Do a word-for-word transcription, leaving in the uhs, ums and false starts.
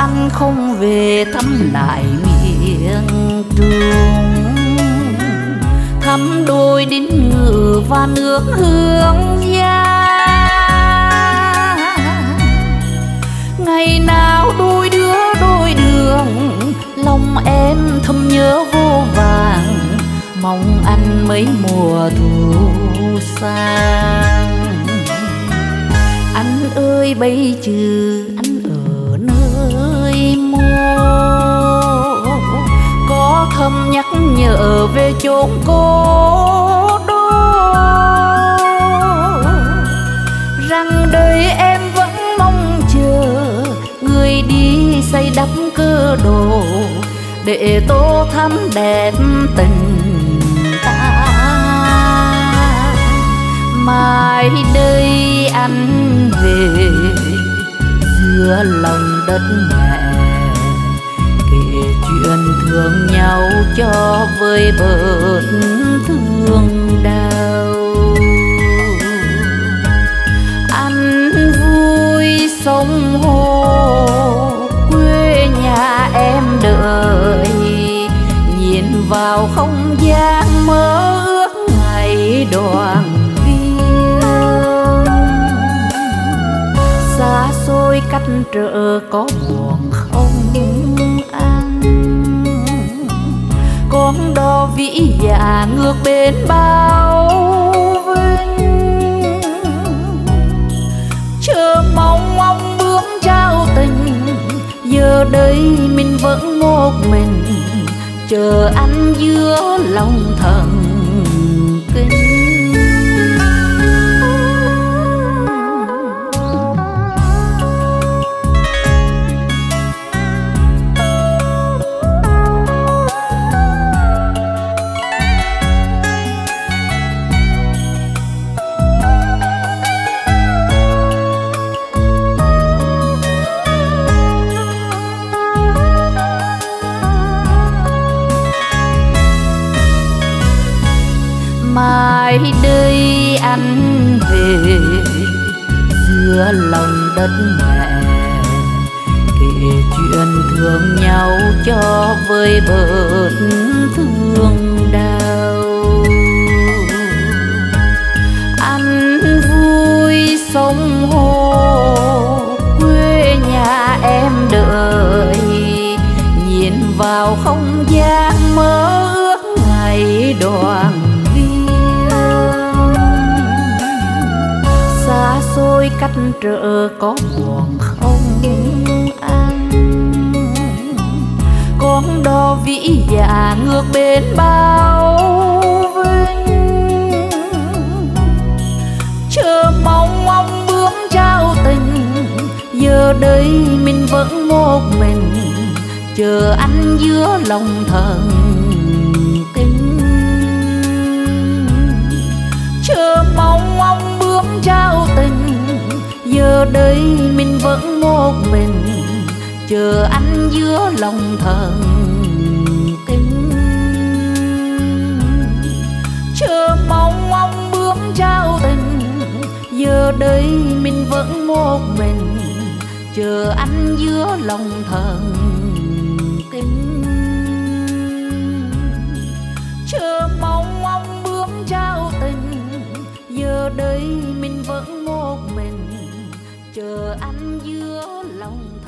anh không về thăm lại miền Trung, thăm đôi đinh ngự và nước Hương Giang. Ngày nào đôi đứa đôi đường, lòng em thầm nhớ vô vàng, mong anh mấy mùa thu sang. Anh ơi bây giờ anh ở nơi mô, có thầm nhắc nhở về chốn cố đô, rằng đời em vẫn mong chờ người đi xây đắp cơ đồ, để tô thắm đẹp tình ta. Mai đây anh về giữa lòng đất mẹ, kể chuyện thương nhau cho vơi bớt thương đau. Anh vui sống hồ quê nhà em đợi, nhìn vào không gian mơ ước ngày đoàn viên. Xa xôi cách trở có buồn không ăn, con đò vĩ dạ ngược bên bao vinh. Chờ mong mong bước trao tình, giờ đây mình vẫn một mình, chờ anh giữa lòng thần kinh. Mai đây anh về giữa lòng đất mẹ, kể chuyện thương nhau cho vơi bớt thương đau. Anh vui sống hồ quê nhà em đợi, nhìn vào không gian mơ ước ngày đoàn. Xa xôi cách trở có buồn không ăn, con đò vĩ dạ ngược bên bao vinh. Chờ mong mong bước trao tình, giờ đây mình vẫn một mình, chờ anh giữa lòng thần kinh. Chờ mong mong bước trao tình, giờ đây mình vẫn một mình, chờ anh giữa lòng thần kinh. Chờ mong mong bước trao tình, giờ đây mình vẫn một mình, chờ anh giữa lòng thần kinh. Chờ mong mong bước trao tình, giờ đây mình vẫn một mình, chờ anh giữa lòng